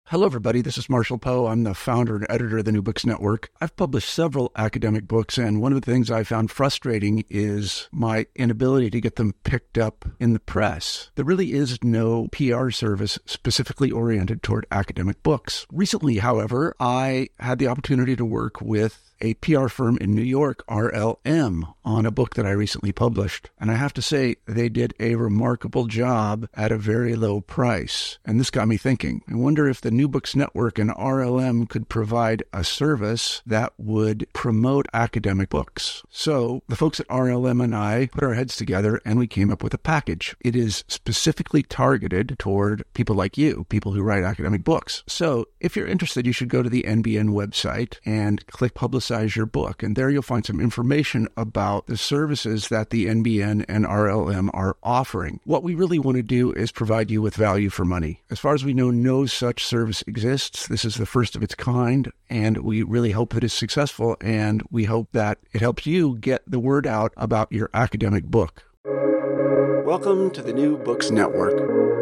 Hello, everybody. This is Marshall Poe. I'm the founder and editor of the New Books Network. I've published several academic books, and one of the things I found frustrating is my inability to get them picked up in the press. There really is no PR service specifically oriented toward academic books. Recently, however, I had the opportunity to work with a PR firm in New York, RLM, on a book that I recently published. And I have to say, they did a remarkable job at a very low price. And this got me thinking. I wonder if the New Books Network and RLM could provide a service that would promote academic books. So the folks at RLM and I put our heads together and we came up with a package. It is specifically targeted toward people like you, people who write academic books. So if you're interested, you should go to the NBN website and click Publicize Your Book. And there you'll find some information about the services that the NBN and RLM are offering. What we really want to do is provide you with value for money. As far as we know, no such service exists. This is the first of its kind, and we really hope that it's successful, and we hope that it helps you get the word out about your academic book. Welcome to the New Books Network.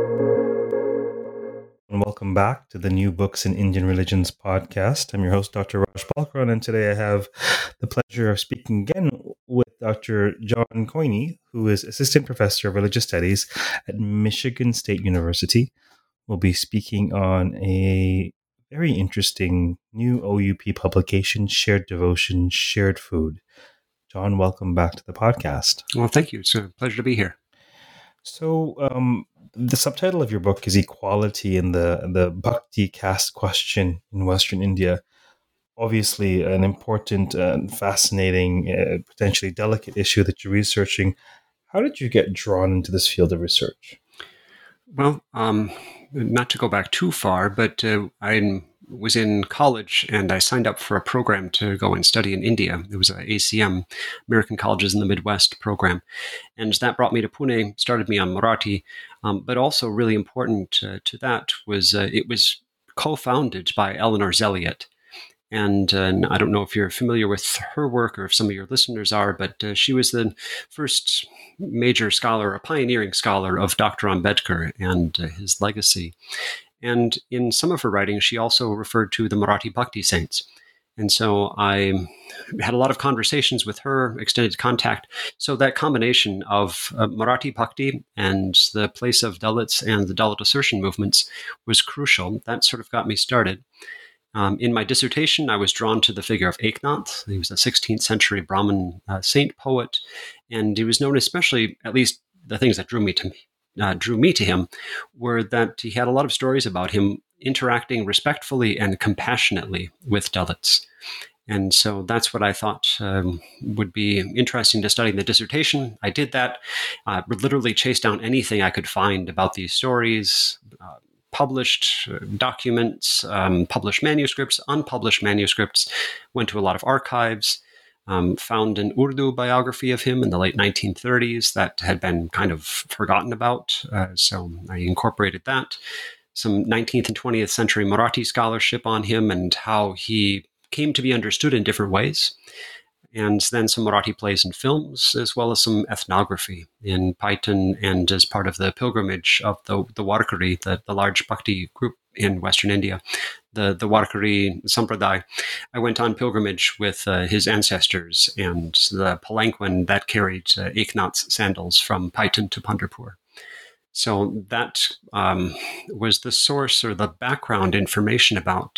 And welcome back to the New Books in Indian Religions podcast. I'm your host, Dr. Raj Balkaran, and today I have the pleasure of speaking again with Dr. John Koini, who is Assistant Professor of Religious Studies at Michigan State University. We'll be speaking on a very interesting new OUP publication, Shared Devotion, Shared Food. John, welcome back to the podcast. Well, thank you. It's a pleasure to be here. So, the subtitle of your book is Equality in the Bhakti Caste Question in Western India. Obviously, an important and fascinating, potentially delicate issue that you're researching. How did you get drawn into this field of research? Well, not to go back too far, but I was in college and I signed up for a program to go and study in India. It was an ACM, American Colleges in the Midwest program. And that brought me to Pune, started me on Marathi. But also really important to that was it was co-founded by Eleanor Zelliot. And I don't know if you're familiar with her work or if some of your listeners are, but she was the first major scholar, a pioneering scholar of Dr. Ambedkar and his legacy. And in some of her writings, she also referred to the Marathi Bhakti saints. And so I had a lot of conversations with her, extended contact. So that combination of Marathi Bhakti and the place of Dalits and the Dalit assertion movements was crucial. That sort of got me started. In my dissertation, I was drawn to the figure of Eknath. He was a 16th century Brahmin saint poet, and he was known especially, at least the things that drew me to him, were that he had a lot of stories about him interacting respectfully and compassionately with Dalits. And so that's what I thought would be interesting to study in the dissertation. I did that, literally chased down anything I could find about these stories, published documents, published manuscripts, unpublished manuscripts, went to a lot of archives, found an Urdu biography of him in the late 1930s that had been kind of forgotten about. So I incorporated that. Some 19th and 20th century Marathi scholarship on him and how he came to be understood in different ways. And then some Marathi plays and films, as well as some ethnography in Paitan and as part of the pilgrimage of the Warkari, the large Bhakti group in Western India, the Warkari Sampradaya. I went on pilgrimage with his ancestors and the palanquin that carried Eknath's sandals from Paitan to Pandharpur. So that was the source or the background information about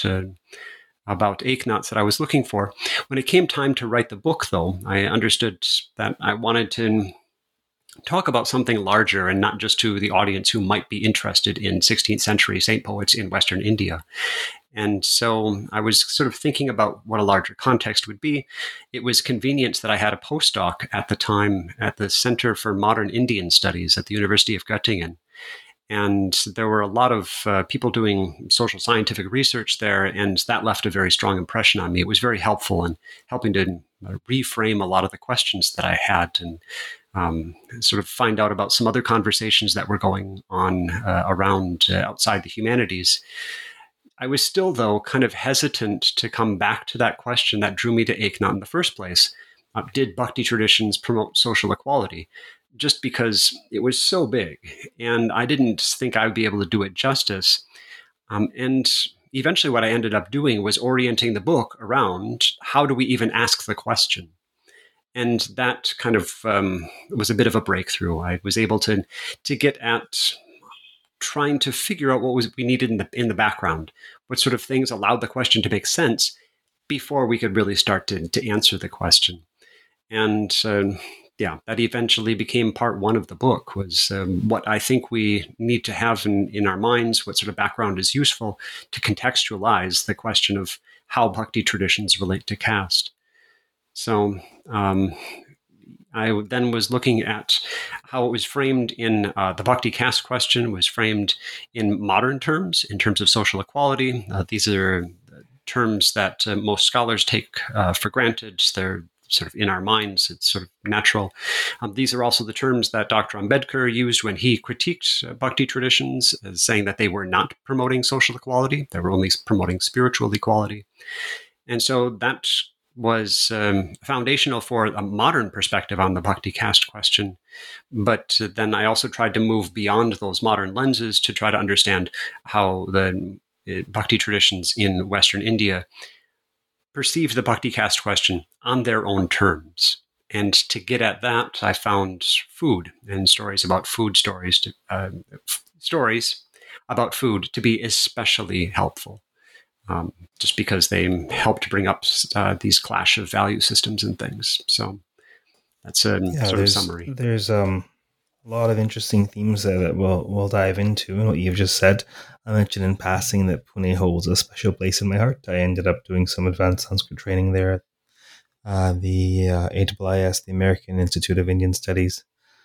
Eknath that I was looking for. When it came time to write the book, though, I understood that I wanted to talk about something larger and not just to the audience who might be interested in 16th century saint poets in Western India. And so I was sort of thinking about what a larger context would be. It was convenient that I had a postdoc at the time at the Center for Modern Indian Studies at the University of Göttingen. And there were a lot of people doing social scientific research there, and that left a very strong impression on me. It was very helpful in helping to reframe a lot of the questions that I had and sort of find out about some other conversations that were going on around outside the humanities. I was still, though, kind of hesitant to come back to that question that drew me to Eknath in the first place. Did Bhakti traditions promote social equality? Just because it was so big, and I didn't think I would be able to do it justice. And eventually what I ended up doing was orienting the book around how do we even ask the question. And that kind of was a bit of a breakthrough. I was able to get at trying to figure out what we needed in the background, what sort of things allowed the question to make sense before we could really start to answer the question. And that eventually became part one of the book, was what I think we need to have in our minds, what sort of background is useful to contextualize the question of how Bhakti traditions relate to caste. So I then was looking at how it was framed in the Bhakti caste question, was framed in modern terms, in terms of social equality. These are terms that most scholars take for granted. They're sort of in our minds. It's sort of natural. These are also the terms that Dr. Ambedkar used when he critiqued Bhakti traditions, as saying that they were not promoting social equality. They were only promoting spiritual equality. And so that was foundational for a modern perspective on the Bhakti caste question. But then I also tried to move beyond those modern lenses to try to understand how the Bhakti traditions in Western India perceived the Bhakti caste question on their own terms. And to get at that, I found food and stories about food stories about food to be especially helpful. Just because they helped bring up these clash of value systems and things. So that's a sort of summary. There's a lot of interesting themes there that we'll dive into. And what you've just said, I mentioned in passing that Pune holds a special place in my heart. I ended up doing some advanced Sanskrit training there at the AIIS, the American Institute of Indian Studies.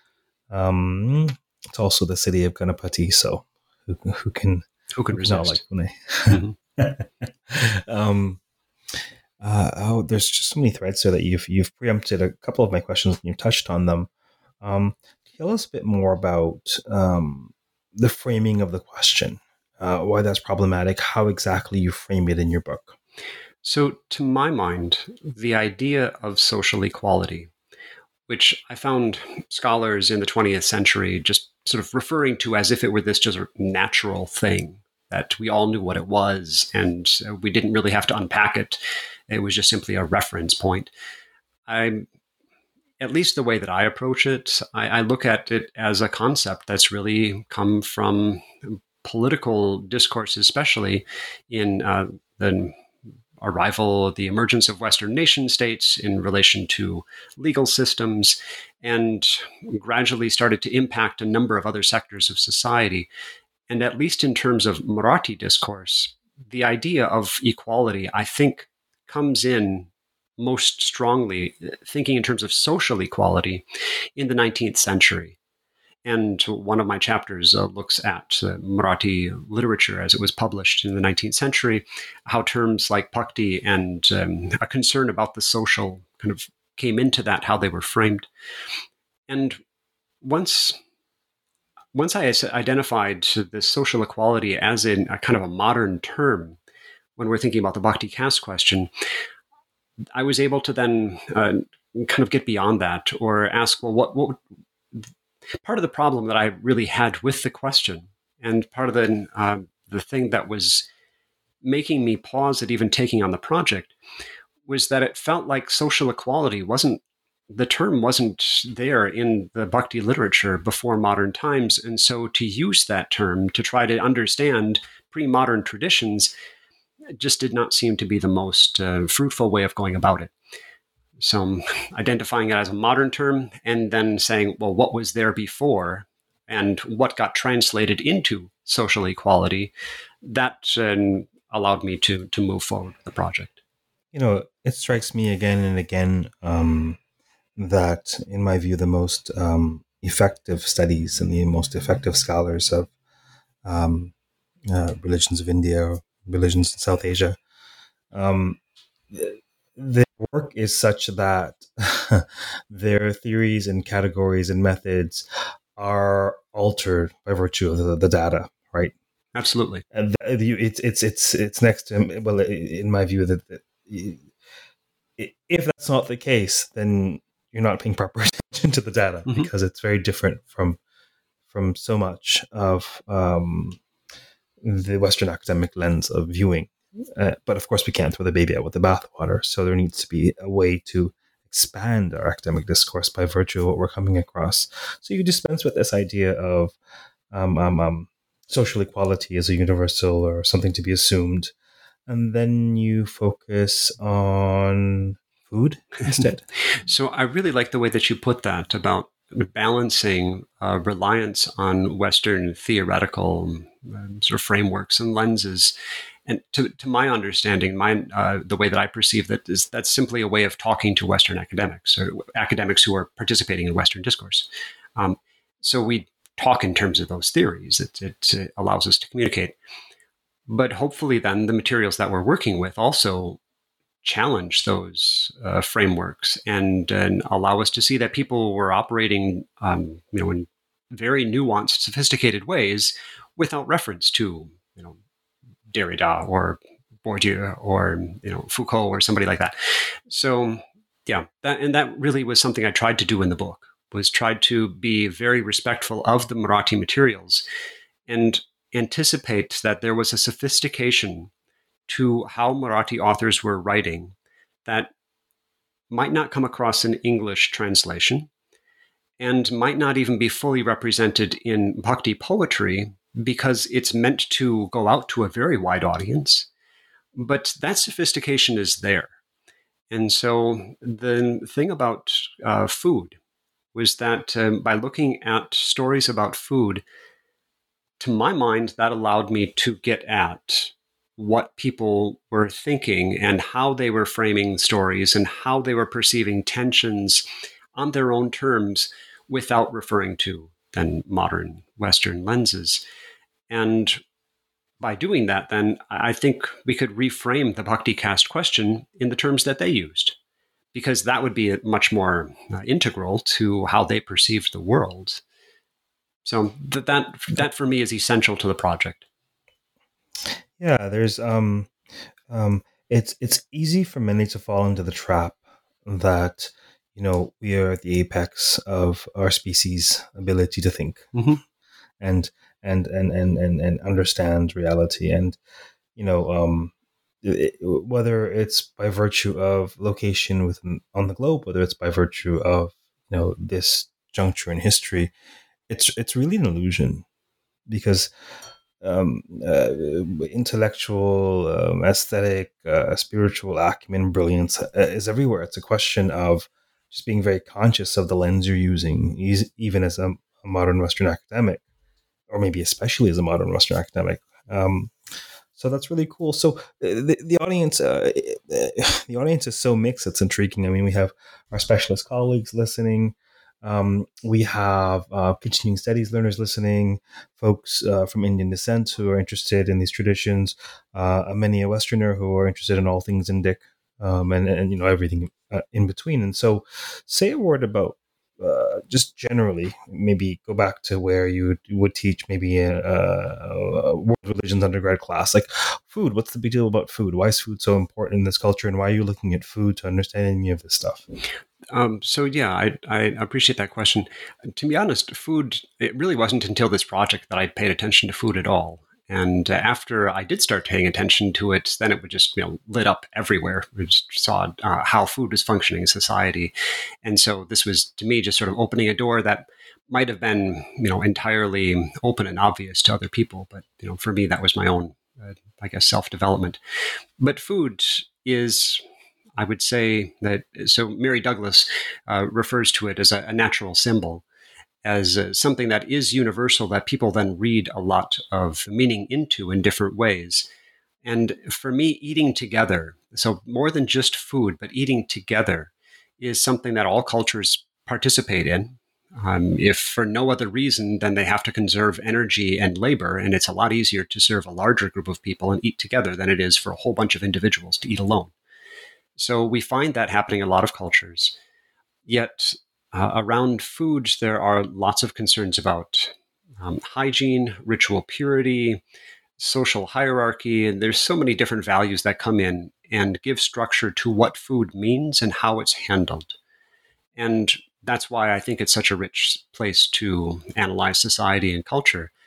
It's also the city of Ganapati, so who can resist? Not like Pune. Mm-hmm. There's just so many threads there that you've preempted a couple of my questions and you've touched on them. Tell us a bit more about the framing of the question, why that's problematic, how exactly you frame it in your book. So to my mind, the idea of social equality, which I found scholars in the 20th century just sort of referring to as if it were this just natural thing, that we all knew what it was and we didn't really have to unpack it. It was just simply a reference point. At least the way that I approach it, I look at it as a concept that's really come from political discourse, especially in the arrival, the emergence of Western nation states in relation to legal systems, and gradually started to impact a number of other sectors of society. And at least in terms of Marathi discourse, the idea of equality, I think, comes in most strongly, thinking in terms of social equality, in the 19th century. And one of my chapters looks at Marathi literature as it was published in the 19th century, how terms like bhakti and a concern about the social kind of came into that, how they were framed. And once I identified this social equality as in a kind of a modern term, when we're thinking about the Bhakti caste question, I was able to then kind of get beyond that, or ask, well, what part of the problem that I really had with the question, and part of the thing that was making me pause at even taking on the project, was that it felt like social equality the term wasn't there in the Bhakti literature before modern times. And so to use that term to try to understand pre-modern traditions just did not seem to be the most fruitful way of going about it. So identifying it as a modern term and then saying, well, what was there before and what got translated into social equality, that allowed me to move forward with the project. It strikes me again and again that, in my view, the most effective studies and the most effective scholars of religions of India, religions in South Asia, their work is such that their theories and categories and methods are altered by virtue of the data, right? Absolutely. And it's next to, well, in my view, that if that's not the case, then you're not paying proper attention to the data, because it's very different from so much of the Western academic lens of viewing. But of course, we can't throw the baby out with the bathwater. So there needs to be a way to expand our academic discourse by virtue of what we're coming across. So you dispense with this idea of social equality as a universal or something to be assumed, and then you focus on food instead. So I really like the way that you put that about balancing reliance on Western theoretical sort of frameworks and lenses. And to my understanding, the way that I perceive that is that's simply a way of talking to Western academics or academics who are participating in Western discourse. So we talk in terms of those theories. It allows us to communicate. But hopefully then the materials that we're working with also challenge those frameworks and allow us to see that people were operating in very nuanced, sophisticated ways without reference to Derrida or Bourdieu or Foucault or somebody like that. So yeah, that really was something I tried to do in the book, was tried to be very respectful of the Marathi materials and anticipate that there was a sophistication to how Marathi authors were writing that might not come across in English translation and might not even be fully represented in Bhakti poetry because it's meant to go out to a very wide audience. But that sophistication is there. And so the thing about food was that by looking at stories about food, to my mind, that allowed me to get at what people were thinking and how they were framing stories and how they were perceiving tensions on their own terms without referring to then modern Western lenses. And by doing that, then I think we could reframe the Bhakti caste question in the terms that they used, because that would be much more integral to how they perceived the world. So that for me is essential to the project. Yeah, there's it's easy for many to fall into the trap that we are at the apex of our species' ability to think and understand reality, and whether it's by virtue of location on the globe, whether it's by virtue of this juncture in history, it's really an illusion, because intellectual, aesthetic, spiritual acumen, brilliance is everywhere. It's a question of just being very conscious of the lens you're using, even as a modern Western academic, or maybe especially as a modern Western academic. So that's really cool. So the audience is so mixed. It's intriguing. I mean, we have our specialist colleagues listening. We have continuing studies learners listening, folks from Indian descent who are interested in these traditions, many a Westerner who are interested in all things Indic, and everything in between. And so, say a word about just generally, maybe go back to where you would teach maybe a world religions undergrad class, like food. What's the big deal about food? Why is food so important in this culture? And why are you looking at food to understand any of this stuff? So yeah, I appreciate that question. To be honest, food, it really wasn't until this project that I paid attention to food at all. And after I did start paying attention to it, then it would just lit up everywhere. We just saw how food was functioning in society. And so this was, to me, just sort of opening a door that might have been entirely open and obvious to other people. But for me, that was my own, I guess, self-development. But food is, I would say that, so Mary Douglas refers to it as a natural symbol, as something that is universal, that people then read a lot of meaning into in different ways. And for me, eating together, so more than just food, but eating together is something that all cultures participate in. If for no other reason, then they have to conserve energy and labor, and it's a lot easier to serve a larger group of people and eat together than it is for a whole bunch of individuals to eat alone. So we find that happening in a lot of cultures. Yet around food, there are lots of concerns about hygiene, ritual purity, social hierarchy, and there's so many different values that come in and give structure to what food means and how it's handled. And that's why I think it's such a rich place to analyze society and culture.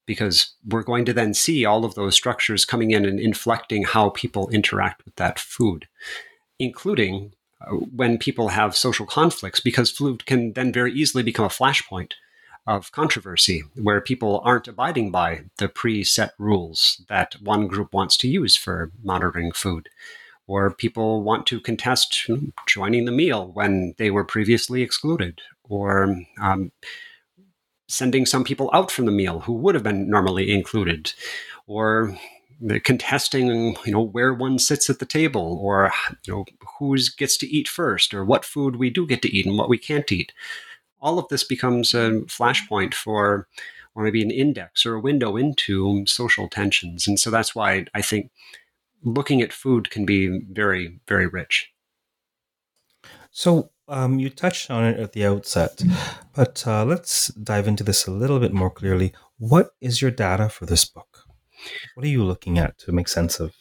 because we're going to then see all of those structures coming in and inflecting how people interact with that food, including when people have social conflicts, because food can then very easily become a flashpoint of controversy where people aren't abiding by the preset rules that one group wants to use for monitoring food, or people want to contest joining the meal when they were previously excluded, or sending some people out from the meal who would have been normally included, or contesting, where one sits at the table, or who gets to eat first, or what food we do get to eat and what we can't eat. All of this becomes a flashpoint or maybe an index or a window into social tensions. And so that's why I think looking at food can be very, very rich. So you touched on it at the outset, but let's dive into this a little bit more clearly. What is your data for this book? What are you looking at to make sense of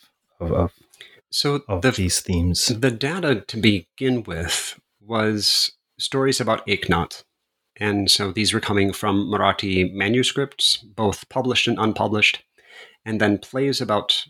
these themes? The data to begin with was stories about Eknath. And so these were coming from Marathi manuscripts, both published and unpublished, and then plays about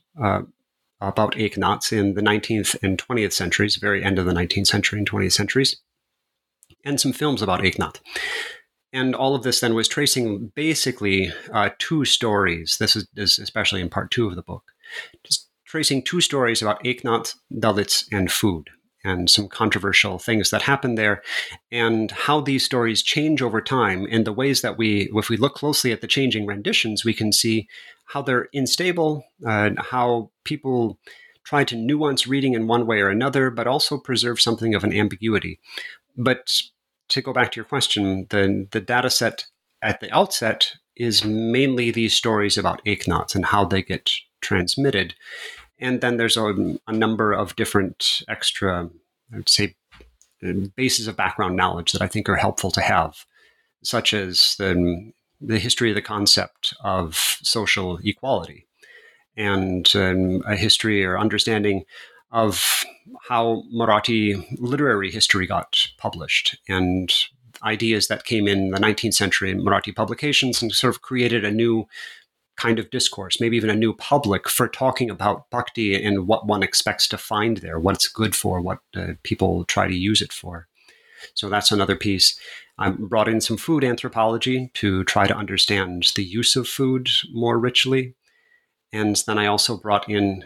Eknaths in the 19th and 20th centuries, very end of the 19th century and 20th centuries, and some films about Eknath. And all of this then was tracing basically two stories. This is especially in part 2 of the book, just tracing two stories about Eknath, Dalits, and food, and some controversial things that happened there, and how these stories change over time, and the ways that if we look closely at the changing renditions, we can see how they're unstable, how people try to nuance reading in one way or another, but also preserve something of an ambiguity. But to go back to your question, the data set at the outset is mainly these stories about Eknaths and how they get transmitted. And then there's a number of different extra, I would say, bases of background knowledge that I think are helpful to have, such as the history of the concept of social equality, and a history or understanding of how Marathi literary history got published, and ideas that came in the 19th century in Marathi publications and sort of created a new kind of discourse, maybe even a new public for talking about bhakti and what one expects to find there, what it's good for, what people try to use it for. So that's another piece. I brought in some food anthropology to try to understand the use of food more richly. And then I also brought in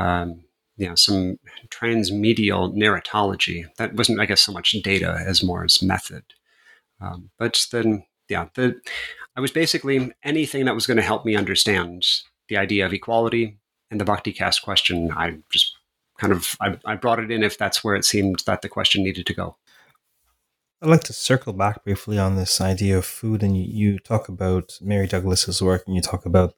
some transmedial narratology. That wasn't, I guess, so much data as more as method. But then, I was basically anything that was going to help me understand the idea of equality and the Bhakti caste question. I just I brought it in if that's where it seemed that the question needed to go. I'd like to circle back briefly on this idea of food, and you talk about Mary Douglas's work, and you talk about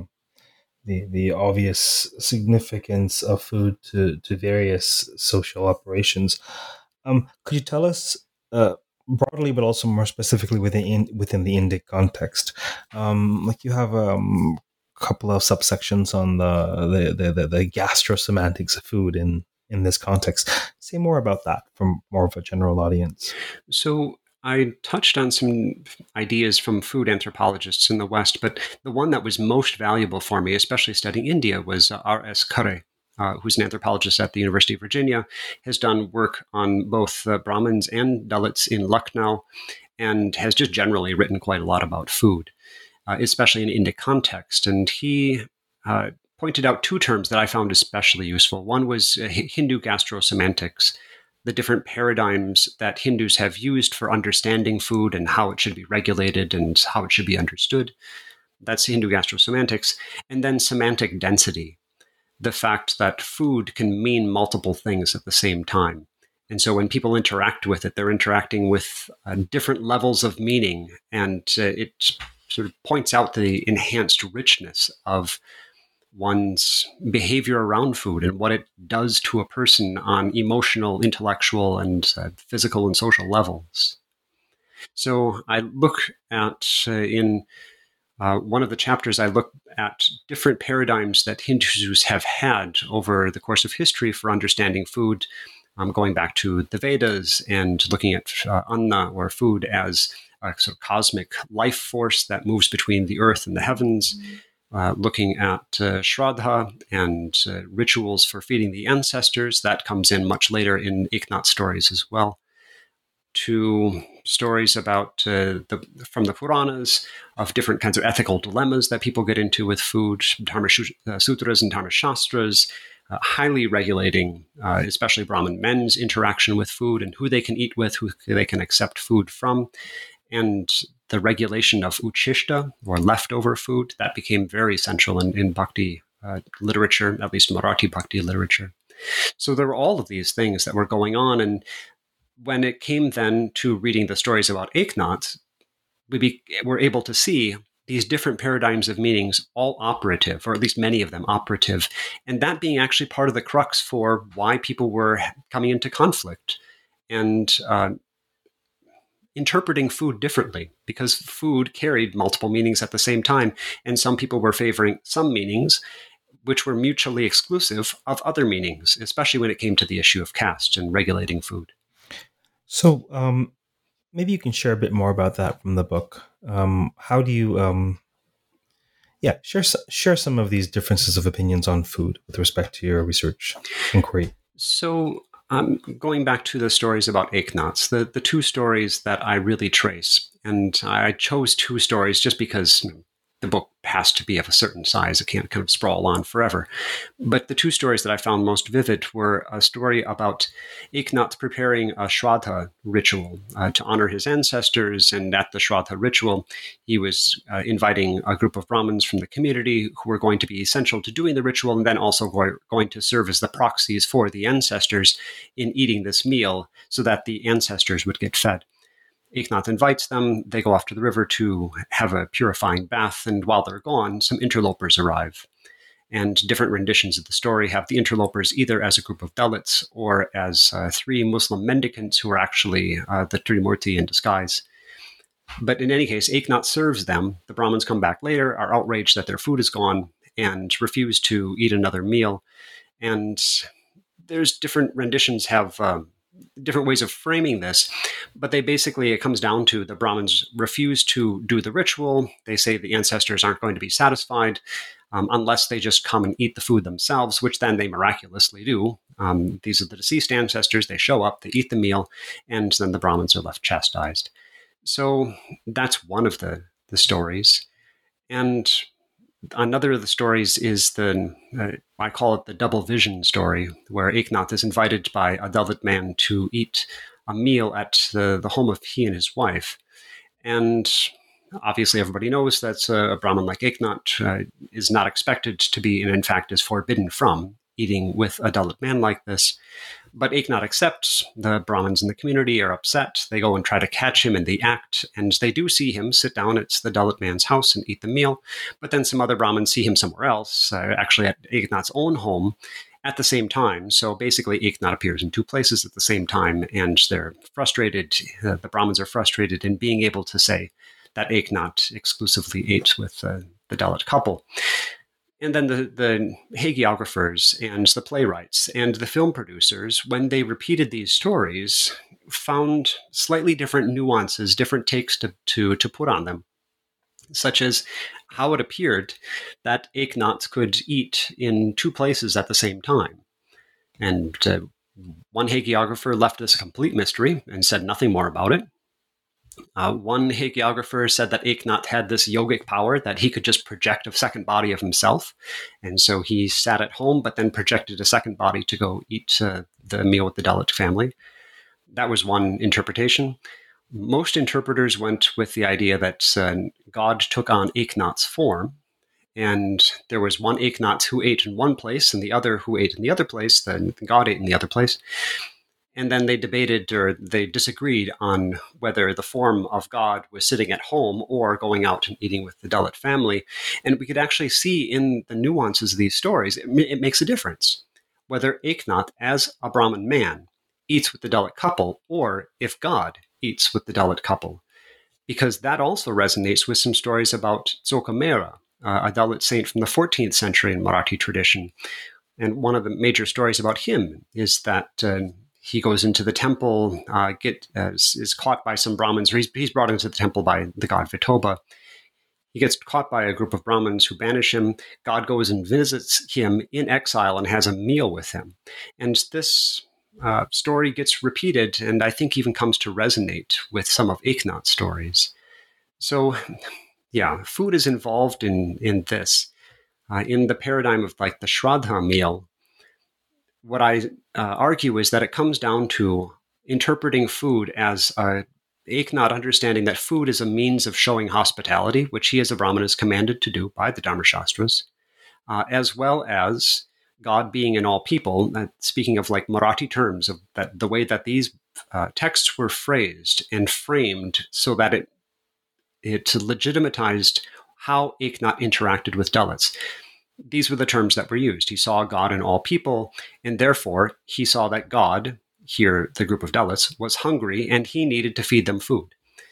the obvious significance of food to various social operations. Could you tell us broadly, but also more specifically within the Indic context? Like you have a couple of subsections on the gastrosemantics of food in this context. Say more about that from more of a general audience. So I touched on some ideas from food anthropologists in the West, but the one that was most valuable for me, especially studying India, was R.S. Khare, who's an anthropologist at the University of Virginia, has done work on both Brahmins and Dalits in Lucknow, and has just generally written quite a lot about food, especially in Indic context. And he pointed out two terms that I found especially useful. One was Hindu gastrosemantics, the different paradigms that Hindus have used for understanding food and how it should be regulated and how it should be understood. That's Hindu gastrosemantics. And then semantic density, the fact that food can mean multiple things at the same time. And so when people interact with it, they're interacting with different levels of meaning. And it sort of points out the enhanced richness of one's behavior around food and what it does to a person on emotional, intellectual, and physical and social levels. So I look at, in one of the chapters, I look at different paradigms that Hindus have had over the course of history for understanding food, going back to the Vedas and looking at anna, or food, as a sort of cosmic life force that moves between the earth and the heavens, looking at Shraddha and rituals for feeding the ancestors. That comes in much later in Eknath's stories as well, to stories about from the Puranas of different kinds of ethical dilemmas that people get into with food, Dharma Sutras and Dharma Shastras, highly regulating, especially Brahmin men's interaction with food and who they can eat with, who they can accept food from. And the regulation of uchishta, or leftover food, that became very essential in bhakti literature, at least Marathi bhakti literature. So there were all of these things that were going on. And when it came then to reading the stories about Eknath, we were able to see these different paradigms of meanings, all operative, or at least many of them operative, and that being actually part of the crux for why people were coming into conflict and interpreting food differently, because food carried multiple meanings at the same time, and some people were favoring some meanings which were mutually exclusive of other meanings, especially when it came to the issue of caste and regulating food. So maybe you can share a bit more about that from the book. How do you, share some of these differences of opinions on food with respect to your research inquiry. So going back to the stories about Eknath's, the two stories that I really trace, and I chose two stories just because the book has to be of a certain size. It can't kind of sprawl on forever. But the two stories that I found most vivid were a story about Eknath preparing a Shraddha ritual to honor his ancestors. And at the Shraddha ritual, he was inviting a group of Brahmins from the community who were going to be essential to doing the ritual, and then also going to serve as the proxies for the ancestors in eating this meal so that the ancestors would get fed. Eknath invites them. They go off to the river to have a purifying bath, and while they're gone, some interlopers arrive. And different renditions of the story have the interlopers either as a group of Dalits or as three Muslim mendicants who are actually the Trimurti in disguise. But in any case, Eknath serves them. The Brahmins come back later, are outraged that their food is gone, and refuse to eat another meal. And there's different renditions have different ways of framing this, but it comes down to the Brahmins refuse to do the ritual. They say the ancestors aren't going to be satisfied unless they just come and eat the food themselves, which then they miraculously do. These are the deceased ancestors. They show up, they eat the meal, and then the Brahmins are left chastised. So that's one of the stories. And another of the stories is I call it the double vision story, where Eknath is invited by a Dalit man to eat a meal at the home of he and his wife. And obviously everybody knows that a Brahmin like Eknath is not expected to be, and in fact is forbidden from, eating with a Dalit man like this. But Eknath accepts. The Brahmins in the community are upset. They go and try to catch him in the act, and they do see him sit down at the Dalit man's house and eat the meal. But then some other Brahmins see him somewhere else, actually at Eknath's own home, at the same time. So basically Eknath appears in two places at the same time, and they're frustrated. The Brahmins are frustrated in being able to say that Eknath exclusively ate with the Dalit couple. And then the hagiographers and the playwrights and the film producers, when they repeated these stories, found slightly different nuances, different takes to put on them, such as how it appeared that Eknath could eat in two places at the same time. And one hagiographer left this a complete mystery and said nothing more about it. One hagiographer said that Eknath had this yogic power that he could just project a second body of himself. And so he sat at home, but then projected a second body to go eat the meal with the Dalit family. That was one interpretation. Most interpreters went with the idea that God took on Eknath's form, and there was one Eknath who ate in one place and the other who ate in the other place, then God ate in the other place. And then they debated, or they disagreed on whether the form of God was sitting at home or going out and eating with the Dalit family. And we could actually see in the nuances of these stories, it makes a difference whether Eknath, as a Brahmin man, eats with the Dalit couple, or if God eats with the Dalit couple. Because that also resonates with some stories about Tsokamera, a Dalit saint from the 14th century in Marathi tradition. And one of the major stories about him is that he goes into the temple, is caught by some Brahmins. Or he's brought into the temple by the god Vithoba. He gets caught by a group of Brahmins who banish him. God goes and visits him in exile and has a meal with him. And this story gets repeated, and I think even comes to resonate with some of Eknath's stories. So, yeah, food is involved in this. In the paradigm of like the Shraddha meal, what I argue is that it comes down to interpreting food as Eknath understanding that food is a means of showing hospitality, which he as a Brahmin is commanded to do by the Dharmashastras, as well as God being in all people. Speaking of like Marathi terms, of that the way that these texts were phrased and framed so that it legitimatized how Eknath interacted with Dalits. These were the terms that were used. He saw God in all people, and therefore he saw that God, here the group of Dalits, was hungry and he needed to feed them food.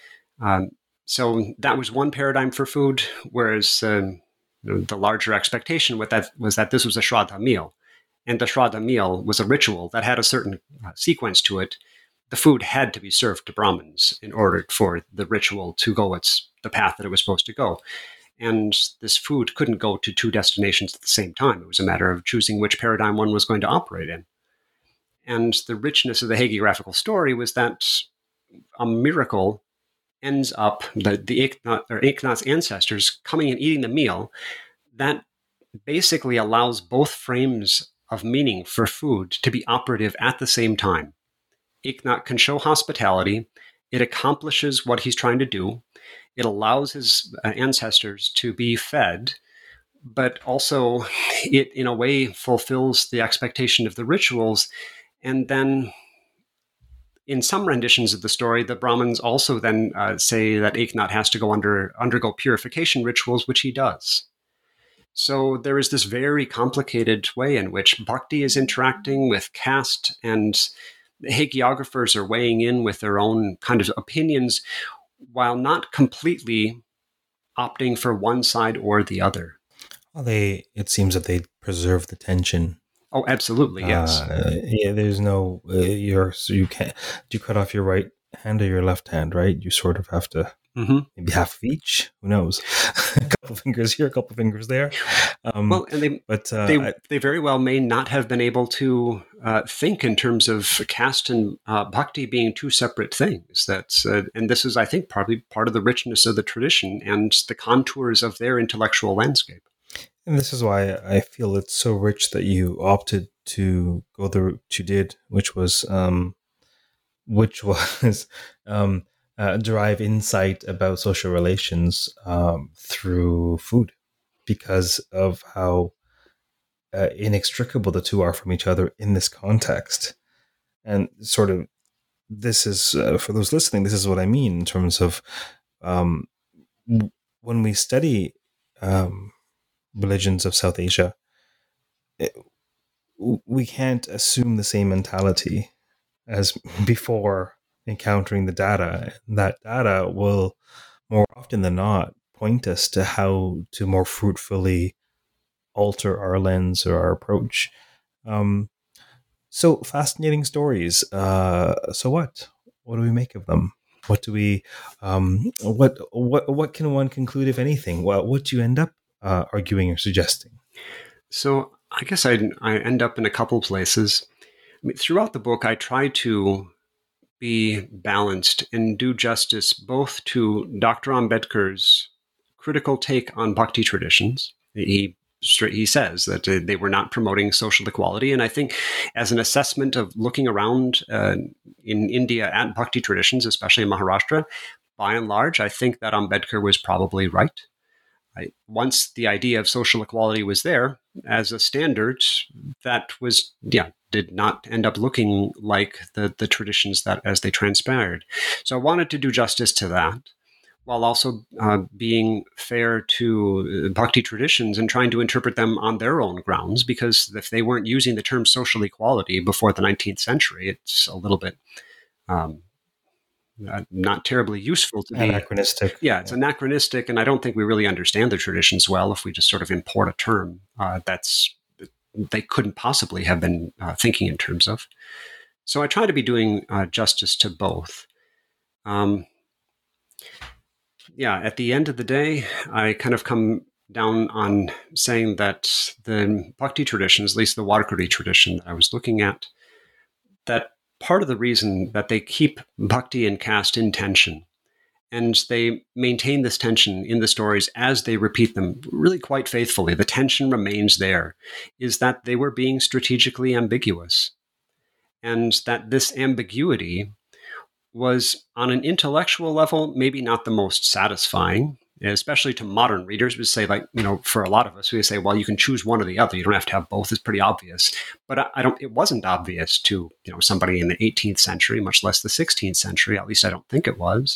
So that was one paradigm for food, whereas the larger expectation with that was that this was a Shraddha meal. And the Shraddha meal was a ritual that had a certain sequence to it. The food had to be served to Brahmins in order for the ritual to go the path that it was supposed to go. And this food couldn't go to two destinations at the same time. It was a matter of choosing which paradigm one was going to operate in. And the richness of the hagiographical story was that a miracle ends up, the Eknath's ancestors coming and eating the meal, that basically allows both frames of meaning for food to be operative at the same time. Eknath can show hospitality. It accomplishes what he's trying to do. It allows his ancestors to be fed, but also it, in a way, fulfills the expectation of the rituals. And then in some renditions of the story, the Brahmins also then say that Eknath has to undergo purification rituals, which he does. So there is this very complicated way in which bhakti is interacting with caste, and the hagiographers are weighing in with their own kind of opinions, while not completely opting for one side or the other. Well, it seems that they preserve the tension. Oh, absolutely, yes. There's no you can't. Do you cut off your right hand or your left hand? Right, you sort of have to maybe half of each. Who knows? A couple fingers here, a couple fingers there. And they very well may not have been able to think in terms of caste and bhakti being two separate things. And this is, I think, probably part of the richness of the tradition and the contours of their intellectual landscape. And this is why I feel it's so rich that you opted to go the route you did, which was derive insight about social relations through food, because of how inextricable the two are from each other in this context. And sort of, this is, for those listening, this is what I mean in terms of when we study religions of South Asia, we can't assume the same mentality as before encountering the data. That data will more often than not point us to how to more fruitfully alter our lens or our approach. So fascinating stories. So what do we make of them? What do we, what can one conclude, if anything? Well, what do you end up arguing or suggesting? So I guess I end up in a couple places. I mean, throughout the book, I try to be balanced and do justice both to Dr. Ambedkar's critical take on bhakti traditions. He says that they were not promoting social equality. And I think as an assessment of looking around in India at bhakti traditions, especially in Maharashtra, by and large, I think that Ambedkar was probably right. Once the idea of social equality was there as a standard, that was, did not end up looking like the traditions that as they transpired. So I wanted to do justice to that, while also being fair to bhakti traditions and trying to interpret them on their own grounds, because if they weren't using the term social equality before the 19th century, it's a little bit not terribly useful to be anachronistic. Yeah, it's anachronistic, and I don't think we really understand the traditions well if we just sort of import a term that's they couldn't possibly have been thinking in terms of. So I try to be doing justice to both. At the end of the day, I kind of come down on saying that the Bhakti traditions, at least the Warkari tradition that I was looking at, that part of the reason that they keep Bhakti and caste in tension, and they maintain this tension in the stories as they repeat them really quite faithfully, the tension remains there, is that they were being strategically ambiguous. And that this ambiguity was, on an intellectual level, maybe not the most satisfying, especially to modern readers. We say, like, for a lot of us, we say, well, you can choose one or the other. You don't have to have both. It's pretty obvious. But it wasn't obvious to, somebody in the 18th century, much less the 16th century. At least I don't think it was.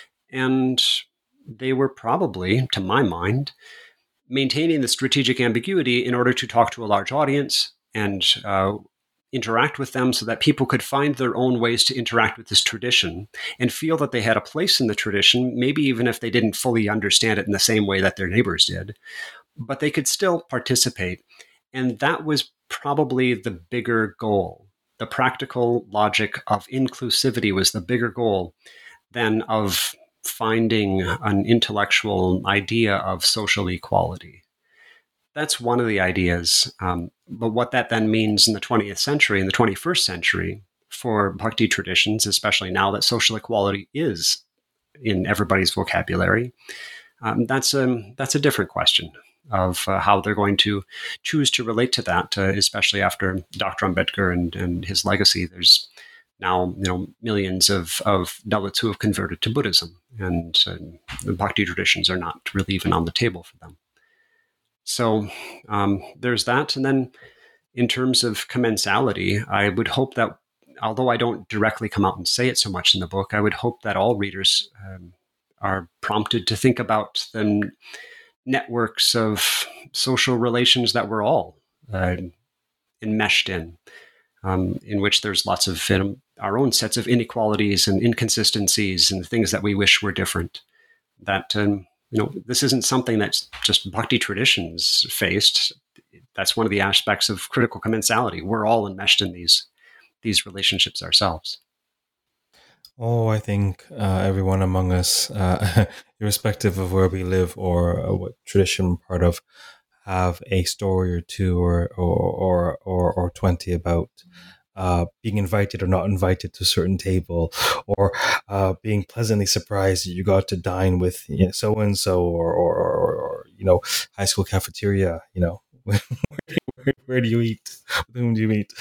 And they were probably, to my mind, maintaining the strategic ambiguity in order to talk to a large audience and interact with them so that people could find their own ways to interact with this tradition and feel that they had a place in the tradition, maybe even if they didn't fully understand it in the same way that their neighbors did, but they could still participate. And that was probably the bigger goal. The practical logic of inclusivity was the bigger goal than of finding an intellectual idea of social equality. That's one of the ideas. But what that then means in the 20th century, in the 21st century, for Bhakti traditions, especially now that social equality is in everybody's vocabulary, that's a different question of how they're going to choose to relate to that, especially after Dr. Ambedkar and his legacy. There's now millions of Dalits who have converted to Buddhism, and the Bhakti traditions are not really even on the table for them. So there's that. And then in terms of commensality, I would hope that, although I don't directly come out and say it so much in the book, I would hope that all readers are prompted to think about the networks of social relations that we're all enmeshed in which there's lots of our own sets of inequalities and inconsistencies and things that we wish were different. That this isn't something that's just Bhakti traditions faced. That's one of the aspects of critical commensality. We're all enmeshed in these relationships ourselves. Oh, I think everyone among us, irrespective of where we live or what tradition we're part of, have a story or two or 20 about being invited or not invited to a certain table, or being pleasantly surprised that you got to dine with so and so, or high school cafeteria. Where do you eat? With whom do you eat?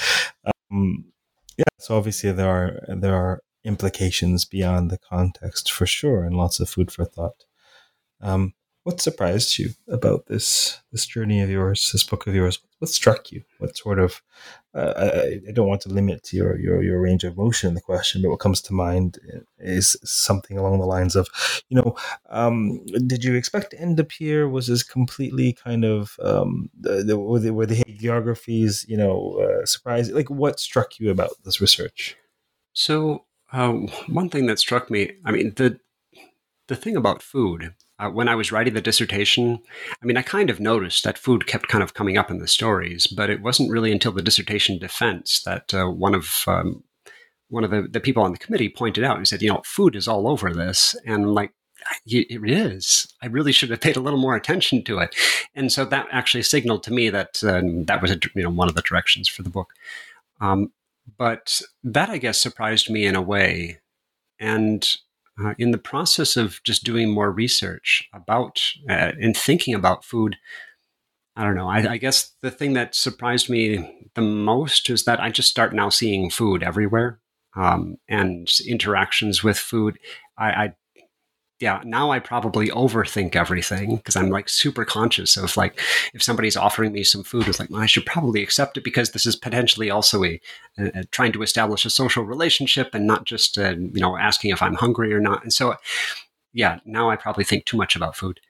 So obviously there are implications beyond the context for sure, and lots of food for thought. What surprised you about this journey of yours, this book of yours? What struck you? What sort of I don't want to limit to your range of motion in the question, but what comes to mind is something along the lines of, did you expect to end up here? Was this completely kind of were the hagiographies, surprising? Like, what struck you about this research? So one thing that struck me, the thing about food. When I was writing the dissertation, I kind of noticed that food kept kind of coming up in the stories, but it wasn't really until the dissertation defense that one of the people on the committee pointed out and said, food is all over this. And I'm like, it is. I really should have paid a little more attention to it. And so that actually signaled to me that that was one of the directions for the book. But that, I guess, surprised me in a way. And in the process of just doing more research about and thinking about food, I don't know. I guess the thing that surprised me the most is that I just start now seeing food everywhere, and interactions with food. Now I probably overthink everything because I'm like super conscious of, like, if somebody's offering me some food, it's like, well, I should probably accept it because this is potentially also a trying to establish a social relationship and not just asking if I'm hungry or not. And so, now I probably think too much about food.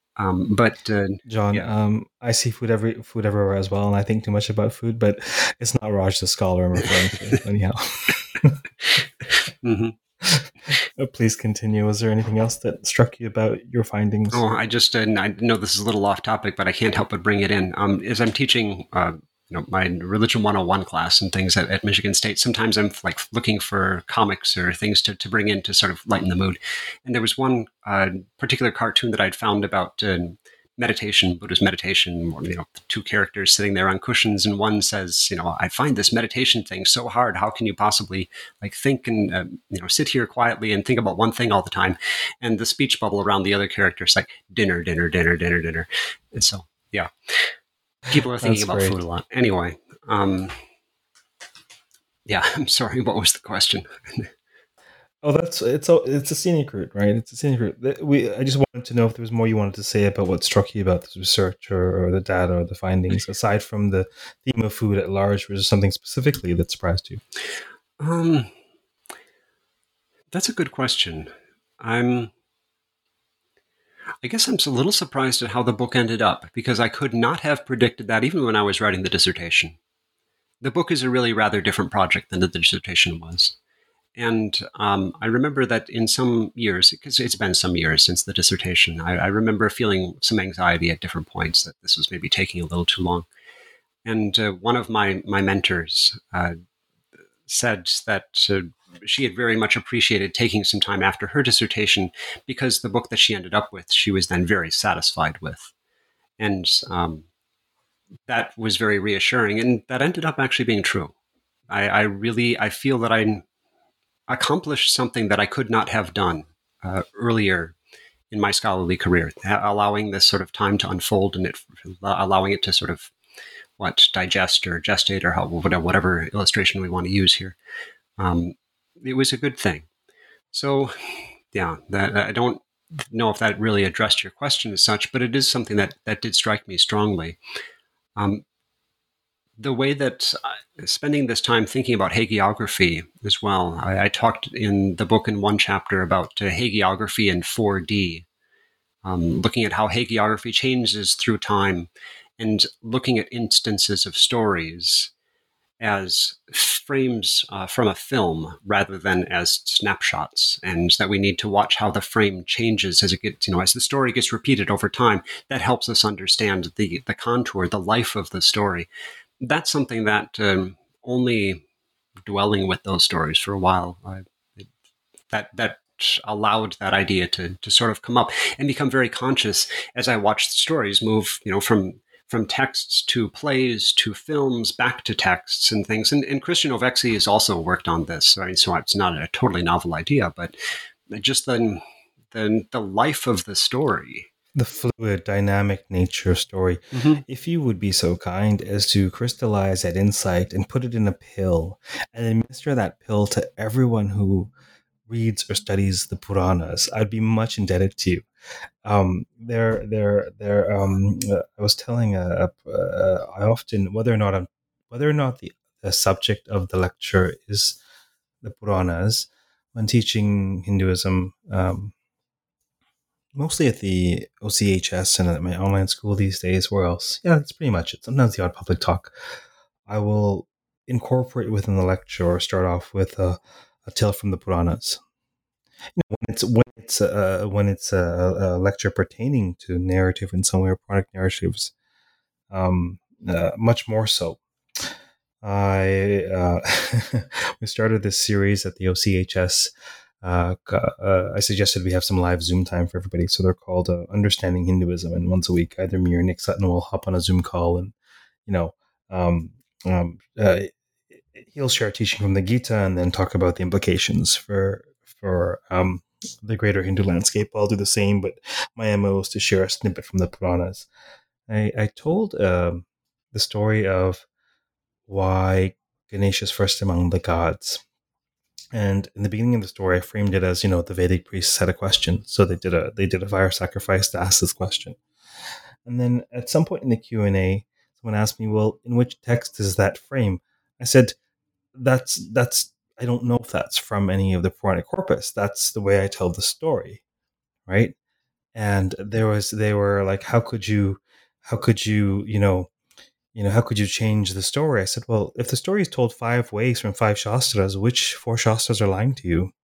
John, I see food everywhere as well, and I think too much about food. But it's not Raj the scholar I'm referring to, anyhow. Mm-hmm. Please continue. Was there anything else that struck you about your findings? Oh, I just I know this is a little off topic, but I can't help but bring it in. As I'm teaching my Religion 101 class and things at Michigan State, sometimes I'm like looking for comics or things to bring in to sort of lighten the mood. And there was one particular cartoon that I'd found about meditation, Buddha's meditation, two characters sitting there on cushions, and one says, I find this meditation thing so hard. How can you possibly like think and, sit here quietly and think about one thing all the time? And the speech bubble around the other character is like dinner, dinner, dinner, dinner, dinner. And so, yeah. People are thinking about food a lot. Anyway, yeah, I'm sorry. What was the question? Oh, it's a scenic route, right? It's a scenic route. I just wanted to know if there was more you wanted to say about what struck you about this research or the data or the findings, aside from the theme of food at large. Was there something specifically that surprised you? That's a good question. I guess I'm a little surprised at how the book ended up, because I could not have predicted that even when I was writing the dissertation. The book is a really rather different project than the dissertation was. And I remember that in some years, because it's been some years since the dissertation, I remember feeling some anxiety at different points that this was maybe taking a little too long. And one of my mentors said that she had very much appreciated taking some time after her dissertation, because the book that she ended up with, she was then very satisfied with. And that was very reassuring. And that ended up actually being true. I feel that I accomplished something that I could not have done earlier in my scholarly career, allowing this sort of time to unfold and allowing it to sort of digest or gestate or whatever illustration we want to use here. It was a good thing. So, yeah, that I don't know if that really addressed your question as such, but it is something that did strike me strongly. The way that spending this time thinking about hagiography as well, I talked in the book in one chapter about hagiography in 4D, looking at how hagiography changes through time and looking at instances of stories as frames from a film rather than as snapshots, and that we need to watch how the frame changes as it gets, as the story gets repeated over time. That helps us understand the contour, the life of the story. That's something that only dwelling with those stories for a while, that allowed that idea to sort of come up and become very conscious as I watched the stories move, from texts to plays to films back to texts and things. And Christian Ovexy has also worked on this. So it's not a totally novel idea, but just the life of the story. The fluid, dynamic nature of story. Mm-hmm. If you would be so kind as to crystallize that insight and put it in a pill and administer that pill to everyone who reads or studies the Puranas, I'd be much indebted to you. I was telling I often, whether or not the subject of the lecture is the Puranas, when teaching Hinduism, mostly at the OCHS and at my online school these days, where else? Yeah, that's pretty much it. Sometimes the odd public talk. I will incorporate within the lecture or start off with a tale from the Puranas. When it's a lecture pertaining to narrative in some way or product narratives, much more so. We started this series at the OCHS. I suggested we have some live Zoom time for everybody, so they're called Understanding Hinduism. And once a week, either me or Nick Sutton will hop on a Zoom call, and he'll share teaching from the Gita and then talk about the implications for the greater Hindu landscape. I'll do the same, but my MO is to share a snippet from the Puranas. I told the story of why Ganesha is first among the gods. And in the beginning of the story, I framed it as, the Vedic priests had a question. So they did a fire sacrifice to ask this question. And then at some point in the Q&A, someone asked me, well, in which text is that frame? I said, that's I don't know if that's from any of the Puranic corpus. That's the way I tell the story, right? And they were like, how could you change the story? I said, well, if the story is told 5 ways from 5 Shastras, which 4 Shastras are lying to you?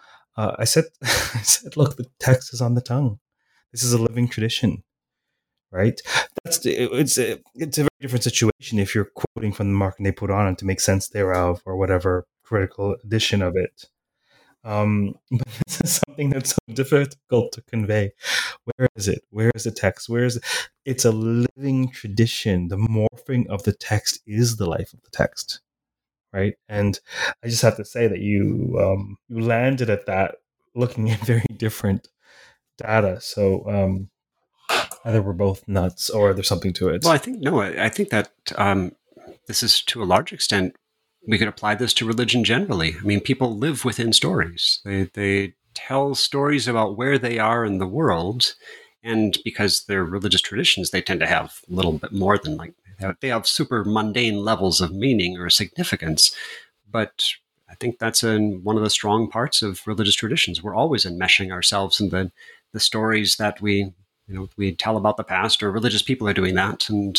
I said, look, the text is on the tongue. This is a living tradition, right? It's a very different situation if you're quoting from the Markandeya Purana to make sense thereof or whatever critical edition of it. But this is something that's so difficult to convey. Where is it? Where is the text? It's a living tradition. The morphing of the text is the life of the text, right? And I just have to say that you landed at that looking at very different data. So either we're both nuts or there's something to it. Well, I think that this is to a large extent, we could apply this to religion generally. I mean, people live within stories. They tell stories about where they are in the world. And because they're religious traditions, they tend to have a little bit more than they have super mundane levels of meaning or significance. But I think that's one of the strong parts of religious traditions. We're always enmeshing ourselves in the stories that we tell about the past, or religious people are doing that. And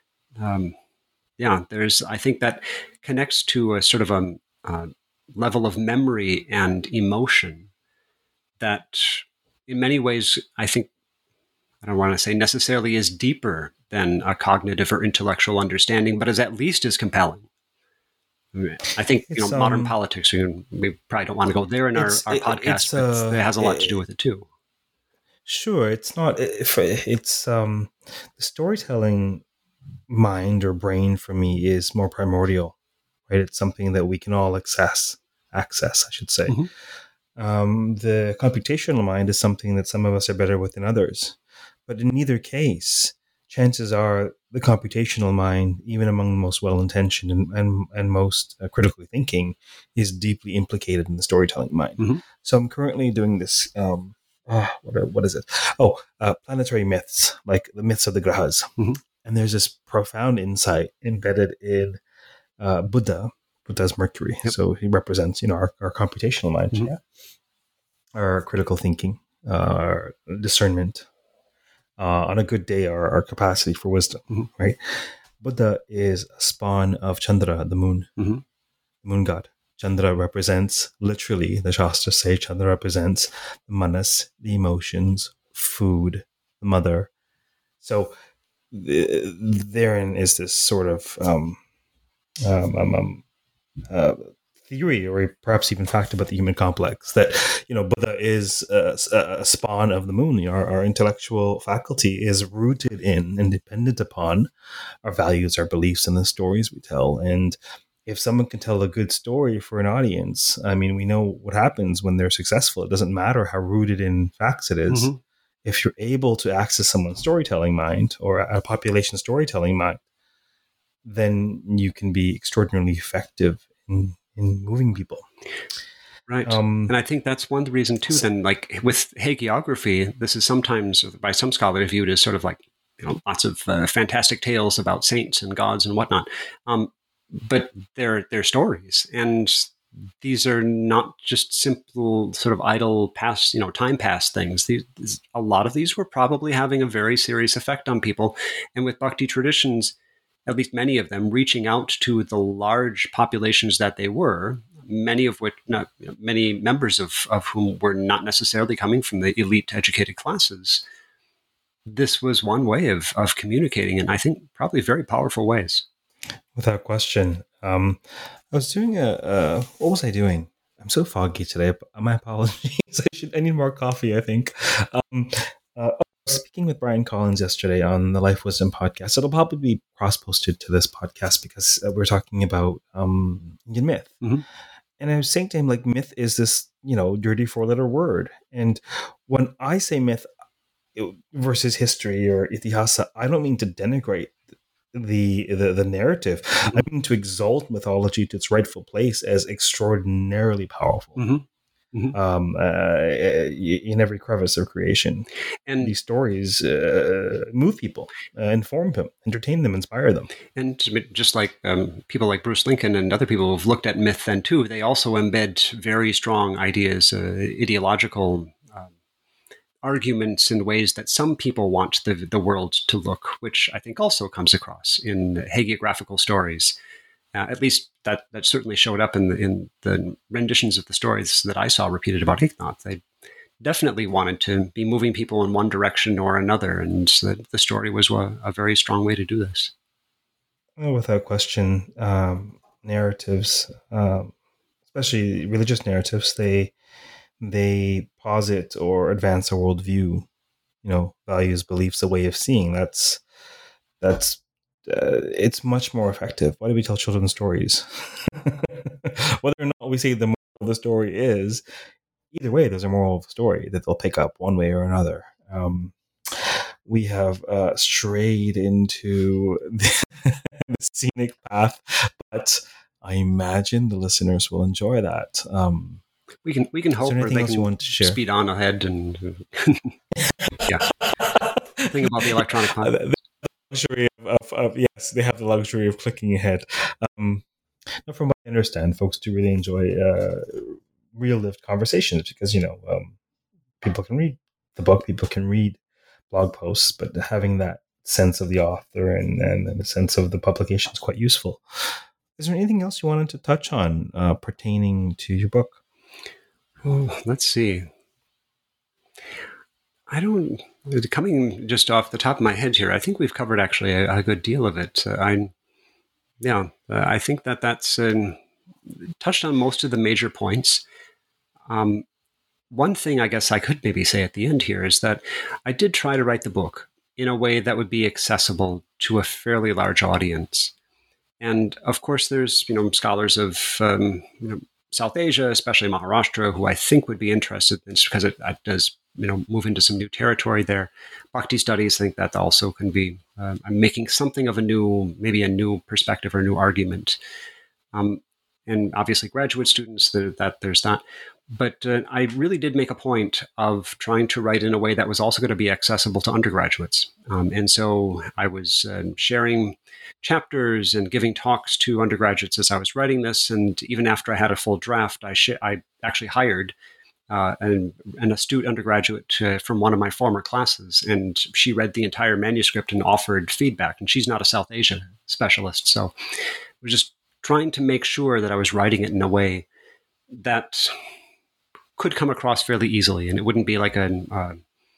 I think that connects to a sort of a level of memory and emotion that in many ways, I think, I don't want to say necessarily is deeper than a cognitive or intellectual understanding, but is at least as compelling. I think modern politics, we probably don't want to go there in our podcast, but it has a lot to do with it too. Sure, it's not. It's the storytelling mind or brain for me is more primordial, right? It's something that we can all access, I should say. Mm-hmm. The computational mind is something that some of us are better with than others. But in either case, chances are the computational mind, even among the most well-intentioned and most critically thinking, is deeply implicated in the storytelling mind. Mm-hmm. So I'm currently doing this. What is it? Planetary myths, like the myths of the grahas. Mm-hmm. And there's this profound insight embedded in Buddha's Mercury. Yep. So he represents, our computational mind, mm-hmm. Our critical thinking, our discernment. On a good day, our capacity for wisdom, mm-hmm. right? Buddha is a spawn of Chandra, the moon, mm-hmm. the moon god. Chandra represents, literally, the Shastras say, Chandra represents the manas, the emotions, food, the mother. So therein is this sort of theory, or perhaps even fact about the human complex, that Buddha is a spawn of the moon. Our intellectual faculty is rooted in and dependent upon our values, our beliefs, and the stories we tell. And if someone can tell a good story for an audience, I mean, we know what happens when they're successful. It doesn't matter how rooted in facts it is. Mm-hmm. If you're able to access someone's storytelling mind or a population storytelling mind, then you can be extraordinarily effective in moving people. Right. And I think that's one reason too, then, like with hagiography, this is sometimes by some scholars viewed as sort of like, lots of fantastic tales about saints and gods and whatnot. But they're stories, and these are not just simple sort of idle past, time past things. A lot of these were probably having a very serious effect on people. And with Bhakti traditions, at least many of them, reaching out to the large populations that they were, many of which, many members of whom were not necessarily coming from the elite educated classes. This was one way of communicating, and I think probably very powerful ways. Without question. I was doing what was I doing? I'm so foggy today. My apologies. I need more coffee, I think. Speaking with Brian Collins yesterday on the Life Wisdom podcast. It'll probably be cross-posted to this podcast because we're talking about Indian myth. Mm-hmm. And I was saying to him, like, myth is this, dirty four-letter word. And when I say myth versus history or itihasa, I don't mean to denigrate the narrative. Mm-hmm. I mean to exalt mythology to its rightful place as extraordinarily powerful. Mm-hmm. Mm-hmm. In every crevice of creation. And these stories move people, inform them, entertain them, inspire them. And just like people like Bruce Lincoln and other people who've looked at myth then too, they also embed very strong ideas, ideological arguments in ways that some people want the world to look, which I think also comes across in hagiographical stories. At least that certainly showed up in the renditions of the stories that I saw repeated about Eknath. They definitely wanted to be moving people in one direction or another, and the story was a very strong way to do this. Well, without question, narratives, especially religious narratives, they posit or advance a worldview, values, beliefs, a way of seeing. That's it's much more effective. Why do we tell children stories? Whether or not we say the moral of the story is, either way, there's a moral of the story that they'll pick up one way or another. We have strayed into the scenic path, but I imagine the listeners will enjoy that. We can hope, or they can speed on ahead and think about the electronic content. Luxury of yes, they have the luxury of clicking ahead. Now, from what I understand, folks do really enjoy real-lived conversations because people can read the book, people can read blog posts, but having that sense of the author and the sense of the publication is quite useful. Is there anything else you wanted to touch on pertaining to your book? Oh, let's see. Coming just off the top of my head here, I think we've covered actually a good deal of it. I think that's touched on most of the major points. One thing I guess I could maybe say at the end here is that I did try to write the book in a way that would be accessible to a fairly large audience. And of course, there's scholars of South Asia, especially Maharashtra, who I think would be interested in this because it does move into some new territory there. Bhakti studies think that also can be I'm making something of a new perspective or a new argument. And obviously graduate students, that there's that. But I really did make a point of trying to write in a way that was also going to be accessible to undergraduates. And so I was sharing chapters and giving talks to undergraduates as I was writing this. And even after I had a full draft, I actually hired an astute undergraduate from one of my former classes. And she read the entire manuscript and offered feedback. And she's not a South Asia specialist. So I was just trying to make sure that I was writing it in a way that could come across fairly easily, and it wouldn't be like a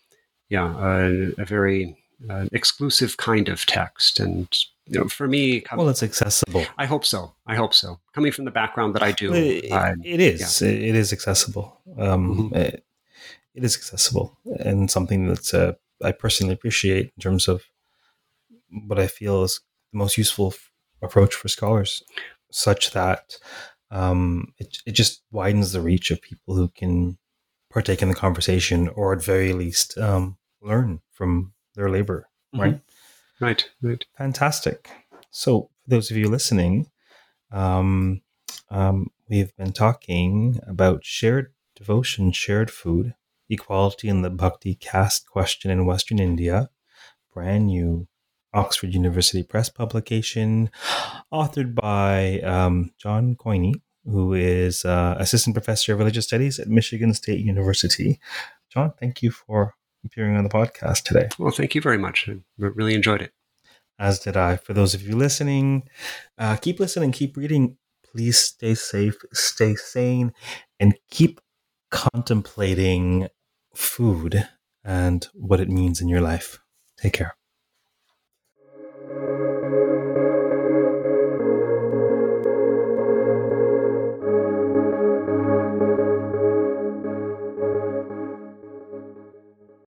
very exclusive kind of text. And for me, it's accessible. I hope so. Coming from the background that I do, it is. Yeah. It is accessible. It is accessible, and something that I personally appreciate in terms of what I feel is the most useful approach for scholars, such that it just widens the reach of people who can partake in the conversation, or at very least learn from their labor. Right? Right. Fantastic. So, for those of you listening, we've been talking about shared devotion, shared food, equality in the Bhakti caste question in Western India, brand new Oxford University Press publication, authored by John Coyne, who is Assistant Professor of Religious Studies at Michigan State University. John, thank you for appearing on the podcast today. Well, thank you very much. I really enjoyed it. As did I. For those of you listening, keep listening, keep reading. Please stay safe, stay sane, and keep contemplating food and what it means in your life. Take care.